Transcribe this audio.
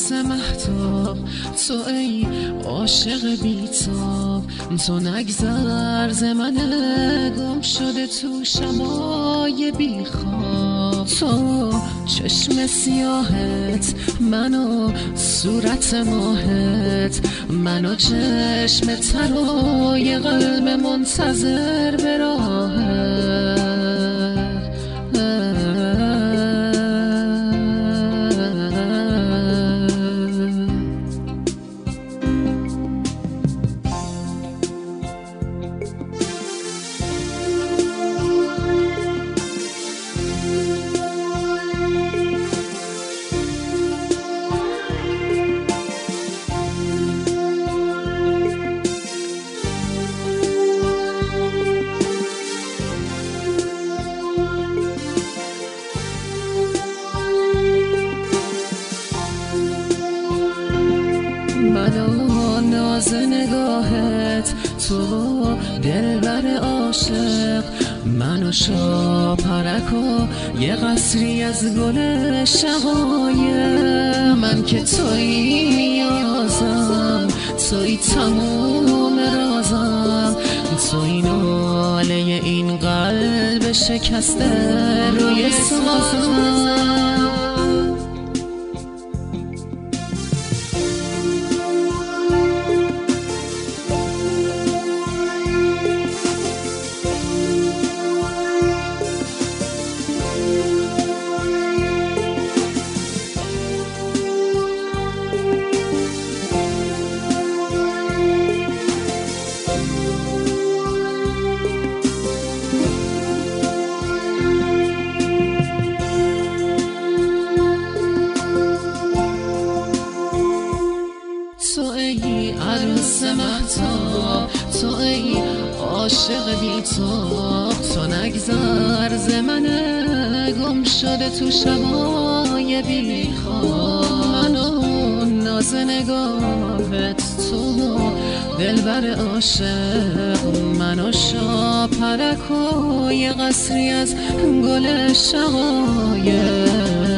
عروس مهتاب، تو ای عاشق بیتاب، تو نگذر ز من گم شده تو شبای بیخواب. تو چشم سیاهت، منو صورت ماهت، منو چشم ترای قلب منتظر به راهت. منو ناز نگاهت، تو دلبر عاشق، منو شاپرک و یه قصری از گل شقایق. من که تویی نیازم، تویی تموم رازم، تویی ناله این قلب شکسته روی سازم. تو ای عروس مهتاب، تو ای عاشق بیتاب، تو نگذر ز من گم شده تو شبای بیخواب. منو ناز نگاهت، تو دلبر عاشق، منو شاپرک و یه قصری از گل شقایق.